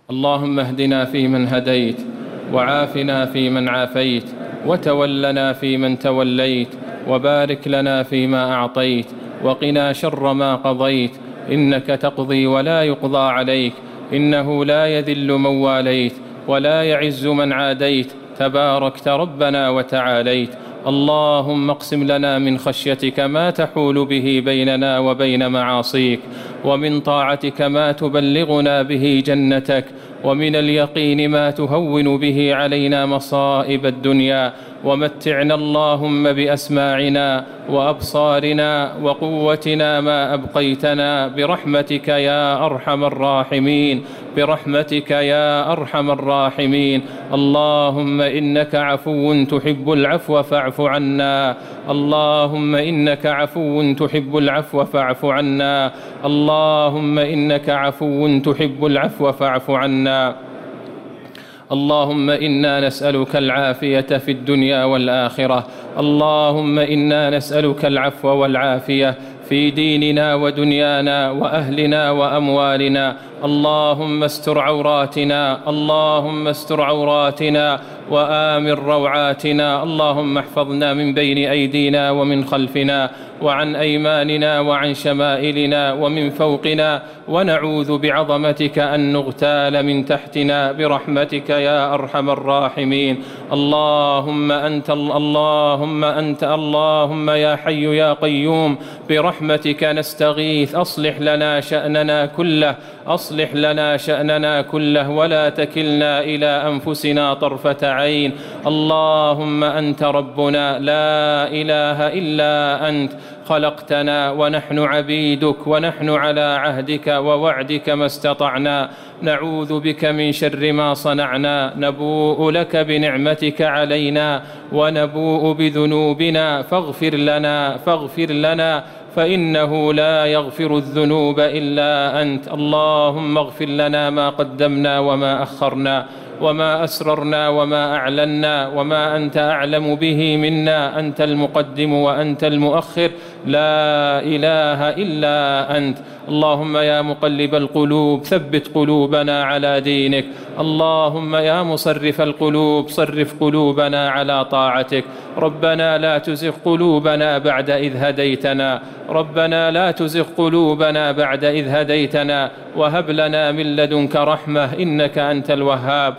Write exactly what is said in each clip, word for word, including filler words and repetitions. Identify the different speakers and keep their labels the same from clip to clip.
Speaker 1: اللهم اهدنا فيمن هديت، وعافنا فيمن عافيت، وتولنا فيمن توليت، وبارك لنا فيما أعطيت، وقنا شر ما قضيت، إنك تقضي ولا يقضى عليك، إنه لا يذل من واليت ولا يعز من عاديت، تباركت ربنا وتعاليت. اللهم اقسم لنا من خشيتك ما تحول به بيننا وبين معاصيك، ومن طاعتك ما تبلغنا به جنتك، ومن اليقين ما تهون به علينا مصائب الدنيا، ومتعنا اللهم بأسماعنا وأبصارنا وقوتنا ما أبقيتنا برحمتك يا أرحم الراحمين، برحمتك يا أرحم الراحمين. اللهم إنك عفو تحب العفو فاعف عنا، اللهم إنك عفو تحب العفو فاعف عنا، اللهم إنك عفو تحب العفو فاعف عنا. اللهم إنا نسألك العافية في الدنيا والآخرة، اللهم إنا نسألك العفو والعافية في ديننا ودنيانا وأهلنا وأموالنا. اللهم استر عوراتنا، اللهم استر عوراتنا وآمن روعاتنا. اللهم احفظنا من بين أيدينا ومن خلفنا وعن أيماننا وعن شمائلنا ومن فوقنا، ونعوذ بعظمتك أن نغتال من تحتنا برحمتك يا أرحم الراحمين. اللهم أنت اللهم أنت اللهم يا حي يا قيوم برحمتك نستغيث، أصلح لنا شأننا كله، أصلح لنا شأننا كله ولا تكلنا إلى أنفسنا طرفة عين. اللهم أنت ربنا لا إله إلا أنت، خلقتنا ونحن عبيدك، ونحن على عهدك ووعدك ما استطعنا، نعوذ بك من شر ما صنعنا، نبوء لك بنعمتك علينا ونبوء بذنوبنا، فاغفر لنا فاغفر لنا فإنه لا يغفر الذنوب إلا أنت. اللهم اغفر لنا ما قدمنا وما أخرنا وما أسررنا وما أعلنا وما أنت أعلم به منا، أنت المقدم وأنت المؤخر، لا إله إلا أنت. اللهم يا مقلب القلوب ثبت قلوبنا على دينك، اللهم يا مصرف القلوب صرف قلوبنا على طاعتك. ربنا لا تزغ قلوبنا بعد إذ هديتنا، ربنا لا تزغ قلوبنا بعد إذ هديتنا، وهب لنا من لدنك رحمة إنك أنت الوهاب.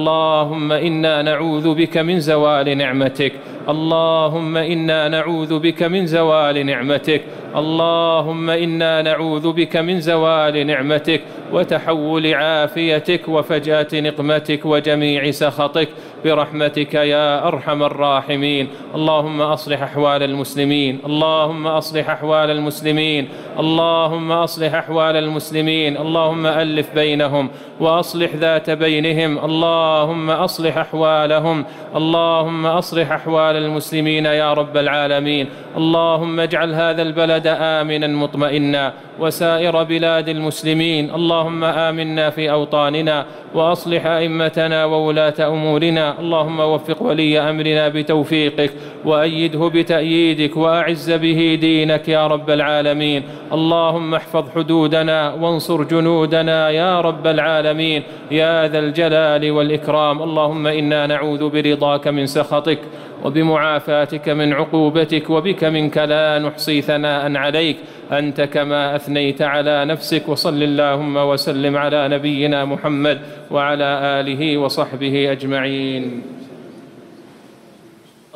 Speaker 1: اللهم إنا نعوذ بك من زوال نعمتك، اللهم إنا نعوذ بك من زوال نعمتك، اللهم إنا نعوذ بك من زوال نعمتك وتحول عافيتك وفجأة نقمتك وجميع سخطك برحمتك يا أرحم الراحمين. اللهم أصلح أحوال المسلمين، اللهم أصلح أحوال المسلمين، اللهم أصلح أحوال المسلمين، اللهم ألف بينهم وأصلح ذات بينهم، اللهم أصلح أحوالهم، اللهم أصلح أحوال المسلمين يا رب العالمين. اللهم اجعل هذا البلد آمنا مطمئنا وسائر بلاد المسلمين. اللهم آمنا في أوطاننا وأصلح أئمتنا وولاة أمورنا. اللهم وفق ولي أمرنا بتوفيقك وأيده بتأييدك وأعز به دينك يا رب العالمين. اللهم احفظ حدودنا وانصر جنودنا يا رب العالمين يا ذا الجلال والإكرام. اللهم إنا نعوذ برضاك من سخطك وبمعافاتك من عقوبتك، وبك منك لا نحصي ثناء عليك أنت كما أثنيت على نفسك. وصل اللهم وسلم على نبينا محمد وعلى آله وصحبه أجمعين.